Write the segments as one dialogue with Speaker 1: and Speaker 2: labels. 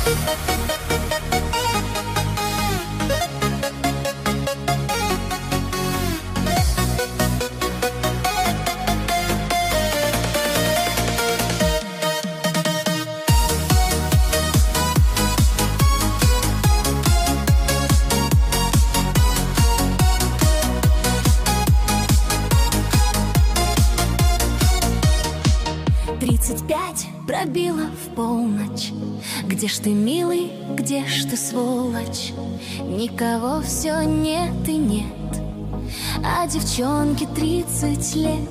Speaker 1: Пробила в полночь. Где ж ты, милый, где ж ты, сволочь? Никого все нет и нет, а девчонке 30 лет.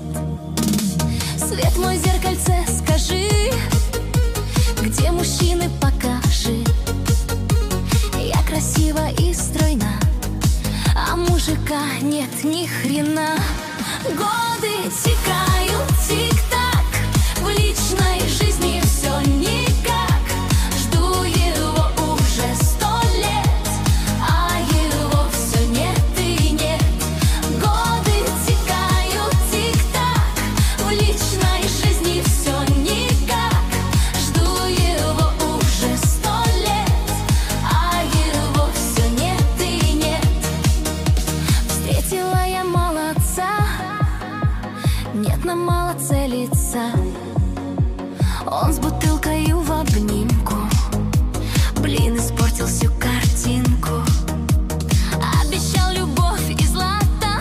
Speaker 1: Свет мой, зеркальце, скажи, где мужчины, покажи. Я красива и стройна, а мужика нет ни хрена. Годы текают, тик-так, в личной жизни все никак. Жду его уже 100 лет, а его все нет и нет. Годы текают, тик-так, в личной жизни все никак. Жду его уже 100 лет, а его все нет и нет. Встретила я молодца, нет, нам мало целиться. Он с бутылкой в обнимку, блин, испортил всю картинку. Обещал любовь и злато,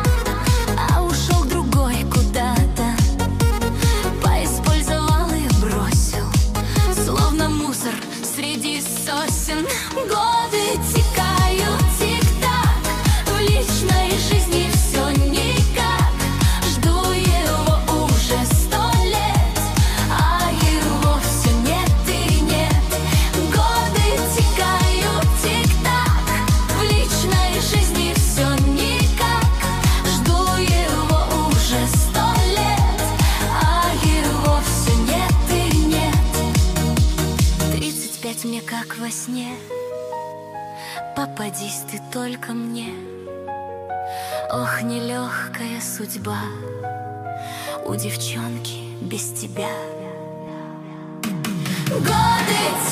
Speaker 1: а ушел другой куда-то. Поиспользовал и бросил, словно мусор среди сосен. Годы текают, тик-так, в личной жизни все никак. Жду его уже 100 лет, а его все нет и нет. Годы текают, тик-так, в личной жизни все никак. Жду его уже 100 лет, а его все нет и нет. 35 мне как во сне, попадись ты только мне. Ох, нелегкая судьба у девчонки без тебя. Годы